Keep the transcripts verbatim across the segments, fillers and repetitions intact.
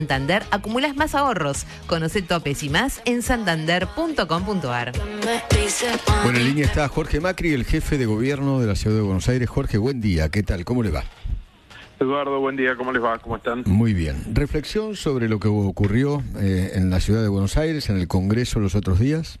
Santander acumulas más ahorros. Conoce topes y más en santander punto com punto ar. Bueno, en línea está Jorge Macri, el jefe de gobierno de la Ciudad de Buenos Aires. Jorge, buen día. ¿Qué tal? ¿Cómo le va? Eduardo, buen día. ¿Cómo les va? ¿Cómo están? Muy bien. Reflexión sobre lo que ocurrió eh, en la Ciudad de Buenos Aires, en el Congreso los otros días.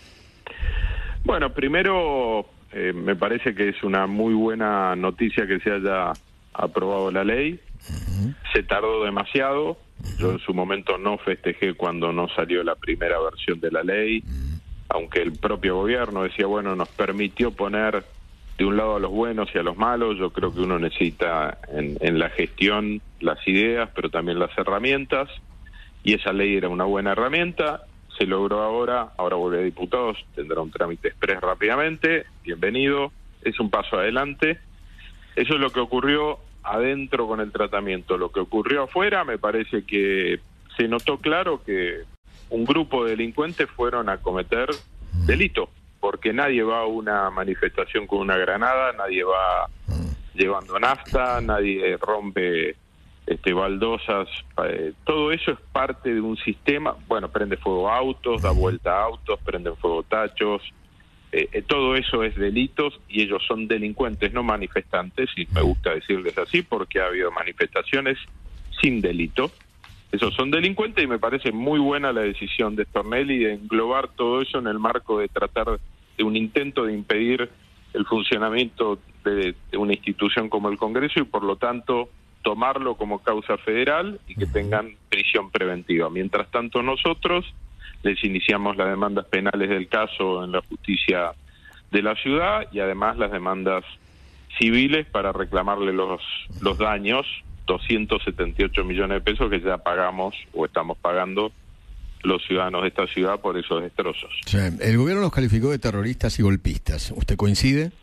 Bueno, primero eh, me parece que es una muy buena noticia que se haya aprobado la ley. Uh-huh. Se tardó demasiado. Uh-huh. Yo en su momento no festejé cuando no salió la primera versión de la ley, uh-huh. aunque el propio gobierno decía, bueno, nos permitió poner de un lado a los buenos y a los malos. Yo creo que uno necesita en, en la gestión las ideas, pero también las herramientas, y esa ley era una buena herramienta. Se logró ahora, ahora vuelve a diputados, tendrá un trámite express rápidamente, bienvenido, es un paso adelante. Eso es lo que ocurrió adentro con el tratamiento. Lo que ocurrió afuera, me parece que se notó claro que un grupo de delincuentes fueron a cometer delito, porque nadie va a una manifestación con una granada, nadie va llevando nafta, nadie rompe este, baldosas, eh, todo eso es parte de un sistema. Bueno, prende fuego autos, da vuelta a autos, prenden fuego tachos, eh, eh, todo eso es delitos y ellos son delincuentes, no manifestantes, y me gusta decirles así porque ha habido manifestaciones sin delito. Esos son delincuentes y me parece muy buena la decisión de Stornelli de englobar todo eso en el marco de tratar de un intento de impedir el funcionamiento de, de una institución como el Congreso y por lo tanto tomarlo como causa federal y que tengan prisión preventiva. Mientras tanto nosotros les iniciamos las demandas penales del caso en la justicia de la ciudad y además las demandas civiles para reclamarle los, los daños, doscientos setenta y ocho millones de pesos que ya pagamos o estamos pagando los ciudadanos de esta ciudad por esos destrozos. Sí, el gobierno los calificó de terroristas y golpistas. ¿Usted coincide?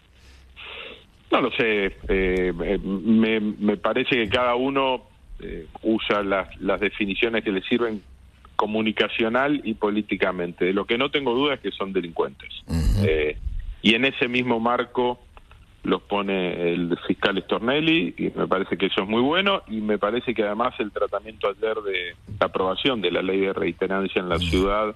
No lo sé. Eh, me, me parece que cada uno eh, usa las, las definiciones que le sirven comunicacional y políticamente. De lo que no tengo duda es que son delincuentes. Uh-huh. Eh, y en ese mismo marco los pone el fiscal Stornelli y me parece que eso es muy bueno y me parece que además el tratamiento ayer de la aprobación de la ley de reiterancia en la ciudad,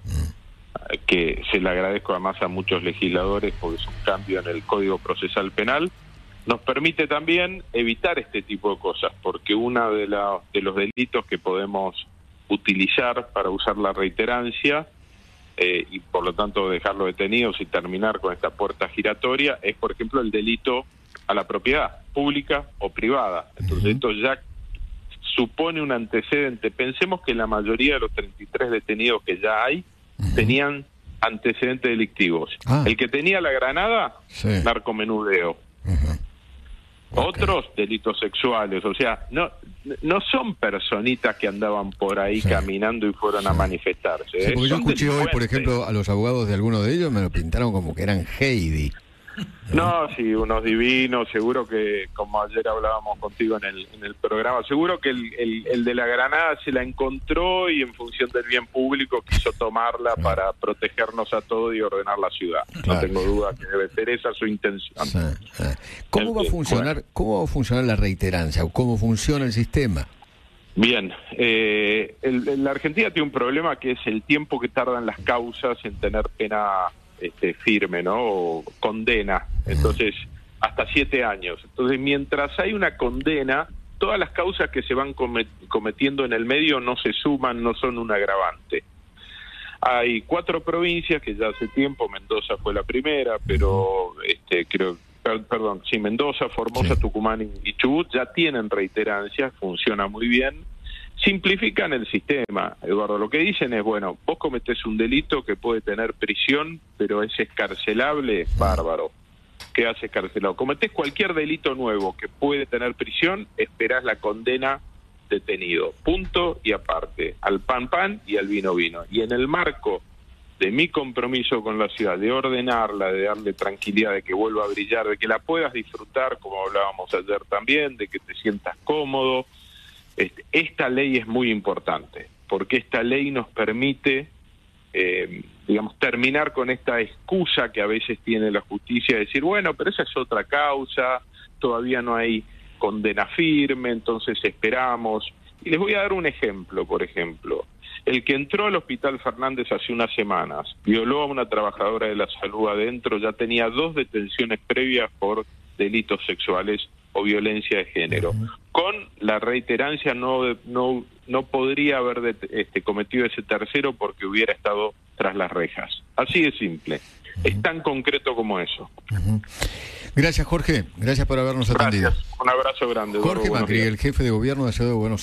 que se le agradezco además a muchos legisladores porque es un cambio en el Código Procesal Penal, nos permite también evitar este tipo de cosas, porque uno de, la, de los delitos que podemos utilizar para usar la reiterancia Eh, y por lo tanto dejarlo detenidos y terminar con esta puerta giratoria es, por ejemplo, el delito a la propiedad pública o privada. Entonces uh-huh. esto ya supone un antecedente. Pensemos que la mayoría de los treinta y tres detenidos que ya hay uh-huh. tenían antecedentes delictivos. Ah. El que tenía la granada, sí. narcomenudeo. Uh-huh. Okay. Otros delitos sexuales, o sea, no no son personitas que andaban por ahí sí. caminando y fueron sí. a manifestarse. Sí, ¿eh? porque yo escuché hoy, por ejemplo, a los abogados de alguno de ellos me lo pintaron como que eran Heidi. No, no sí, unos divinos, seguro que, como ayer hablábamos contigo en el en el programa, seguro que el, el, el de la granada se la encontró y en función del bien público quiso tomarla claro. para protegernos a todos y ordenar la ciudad. Claro. No tengo duda que debe ser esa su intención. Sí, sí. ¿Cómo el, va a funcionar, bueno. cómo va a funcionar la reiterancia o cómo funciona el sistema? Bien, eh, el, el, la Argentina tiene un problema que es el tiempo que tardan las causas en tener pena Este, firme, ¿no? O condena, entonces hasta siete años. Entonces, mientras hay una condena, todas las causas que se van comet cometiendo en el medio no se suman, no son un agravante. Hay cuatro provincias que ya hace tiempo, Mendoza fue la primera, pero este creo, per, perdón, sí, Mendoza, Formosa, sí. Tucumán y, y Chubut ya tienen reiterancia, funciona muy bien. Simplifican el sistema, Eduardo. Lo que dicen es, bueno, vos cometés un delito que puede tener prisión, pero es escarcelable, bárbaro. ¿Qué hace escarcelado? Cometés cualquier delito nuevo que puede tener prisión, esperás la condena detenido. Punto y aparte. Al pan pan y al vino vino. Y en el marco de mi compromiso con la ciudad, de ordenarla, de darle tranquilidad, de que vuelva a brillar, de que la puedas disfrutar, como hablábamos ayer también, de que te sientas cómodo. Esta ley es muy importante, porque esta ley nos permite, eh, digamos, terminar con esta excusa que a veces tiene la justicia, de decir, bueno, pero esa es otra causa, todavía no hay condena firme, entonces esperamos. Y les voy a dar un ejemplo, por ejemplo. El que entró al Hospital Fernández hace unas semanas, violó a una trabajadora de la salud adentro, ya tenía dos detenciones previas por delitos sexuales o violencia de género. Uh-huh. Con la reiterancia no no no podría haber de, este, cometido ese tercero porque hubiera estado tras las rejas. Así de simple. Uh-huh. Es tan concreto como eso. Uh-huh. Gracias, Jorge. Gracias por habernos atendido. Gracias. Un abrazo grande. Jorge Macri, el jefe de gobierno de la Ciudad de Buenos Aires.